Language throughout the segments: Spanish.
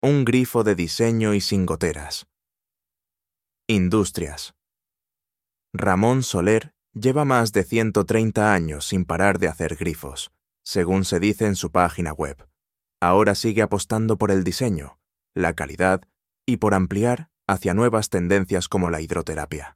Un grifo de diseño y sin goteras. Industrias. Ramón Soler lleva más de 130 años sin parar de hacer grifos, según se dice en su página web. Ahora sigue apostando por el diseño, la calidad y por ampliar hacia nuevas tendencias como la hidroterapia.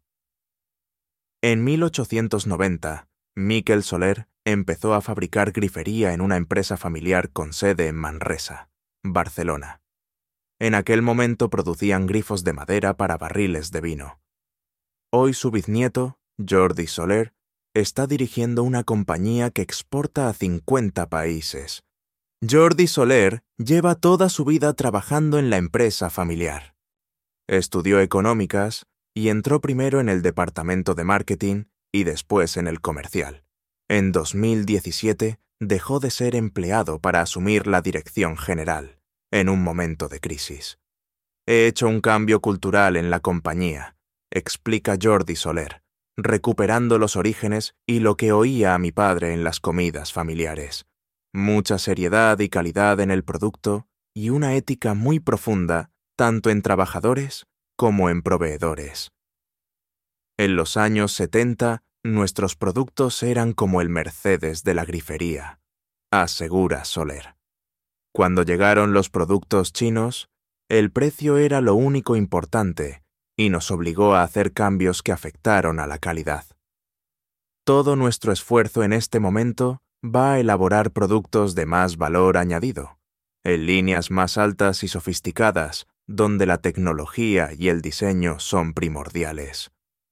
En 1890, Miquel Soler empezó a fabricar grifería en una empresa familiar con sede en Manresa, Barcelona. En aquel momento producían grifos de madera para barriles de vino. Hoy su bisnieto, Jordi Soler, está dirigiendo una compañía que exporta a 50 países. Jordi Soler lleva toda su vida trabajando en la empresa familiar. Estudió económicas y entró primero en el departamento de marketing y después en el comercial. En 2017 dejó de ser empleado para asumir la dirección general, en un momento de crisis. He hecho un cambio cultural en la compañía, explica Jordi Soler, recuperando los orígenes y lo que oía a mi padre en las comidas familiares. Mucha seriedad y calidad en el producto y una ética muy profunda, tanto en trabajadores como en proveedores. En los años 70, nuestros productos eran como el Mercedes de la grifería, asegura Soler. Cuando llegaron los productos chinos, el precio era lo único importante y nos obligó a hacer cambios que afectaron a la calidad. Todo nuestro esfuerzo en este momento va a elaborar productos de más valor añadido, en líneas más altas y sofisticadas, donde la tecnología y el diseño son primordiales.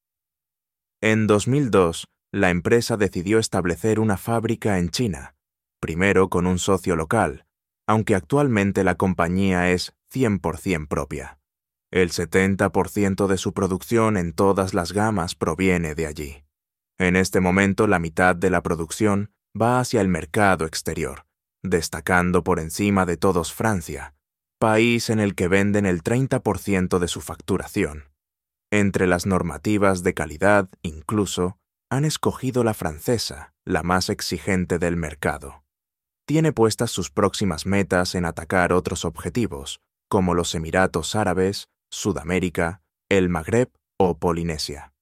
En 2002, la empresa decidió establecer una fábrica en China, primero con un socio local, aunque actualmente la compañía es 100% propia. El 70% de su producción en todas las gamas proviene de allí. En este momento, la mitad de la producción va hacia el mercado exterior, destacando por encima de todos Francia, país en el que venden el 30% de su facturación. Entre las normativas de calidad, incluso, han escogido la francesa, la más exigente del mercado. Tiene puestas sus próximas metas en atacar otros objetivos, como los Emiratos Árabes, Sudamérica, el Magreb o Polinesia.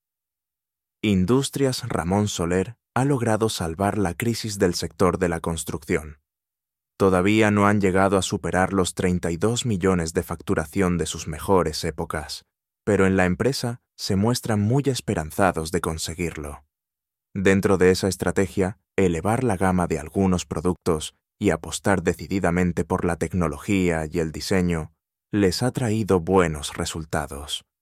Industrias Ramón Soler ha logrado salvar la crisis del sector de la construcción. Todavía no han llegado a superar los 32 millones de facturación de sus mejores épocas, pero en la empresa se muestran muy esperanzados de conseguirlo. Dentro de esa estrategia, elevar la gama de algunos productos y apostar decididamente por la tecnología y el diseño les ha traído buenos resultados.